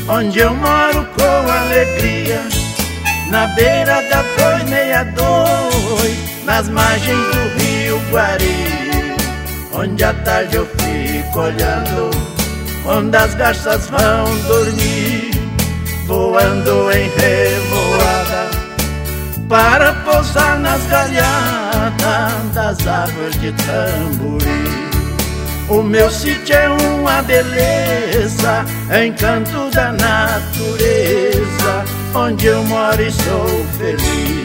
onde eu moro com alegria, na beira da 262, nas margens do rio Guari, onde à tarde eu fico olhando, onde as garças vão dormir, voando em revoada, para pousar nas galhadas das árvores de tamborim. O meu sítio é uma beleza, encanto da natureza, onde eu moro e sou feliz.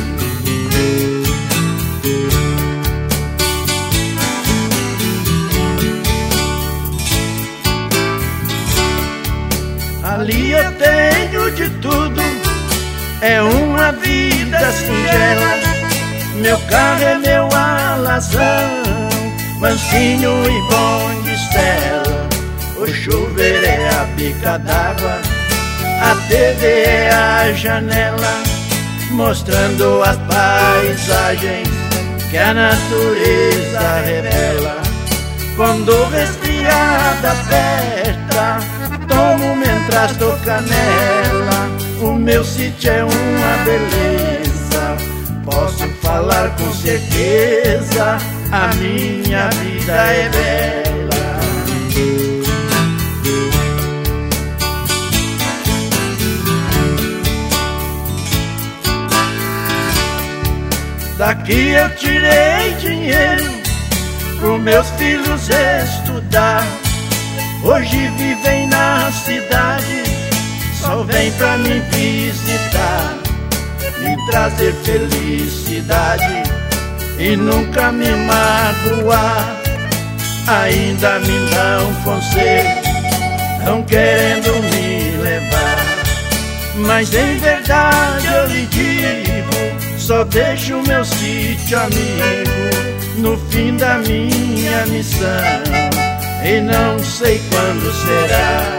Ali eu tenho de tudo, é uma vida singela. Meu carro é meu alazão, mansinho e bom de sela. O chuveiro é a bica d'água, a TV é a janela, mostrando as paisagens que a natureza revela. Quando resfriada aperta, tomo mentras tô canela. O meu sítio é uma beleza, posso falar com certeza, a minha vida é bela. Daqui eu tirei dinheiro pro meus filhos estudar. Hoje vivem na cidade, só vem pra me visitar, me trazer felicidade e nunca me magoar. Ainda me dão conselho, não querendo me levar, mas em verdade eu lhe digo, só deixo meu sítio amigo no fim da minha missão, e não sei quando será.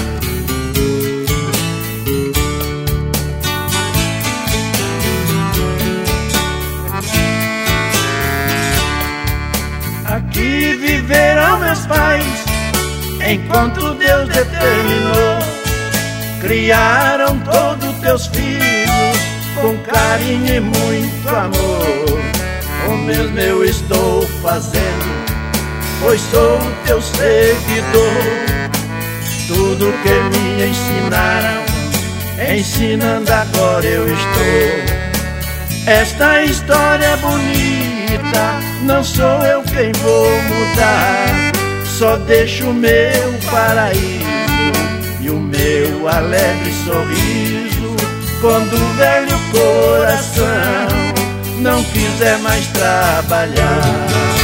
Aqui viverão meus pais, enquanto Deus determinou. Criaram todos teus filhos com carinho e muito amor. O mesmo eu estou fazendo, pois sou teu seguidor. Tudo que me ensinaram, ensinando agora eu estou. Esta história é bonita, não sou eu quem vou mudar, só deixo o meu paraíso e o meu alegre sorriso, quando o velho coração não quiser mais trabalhar.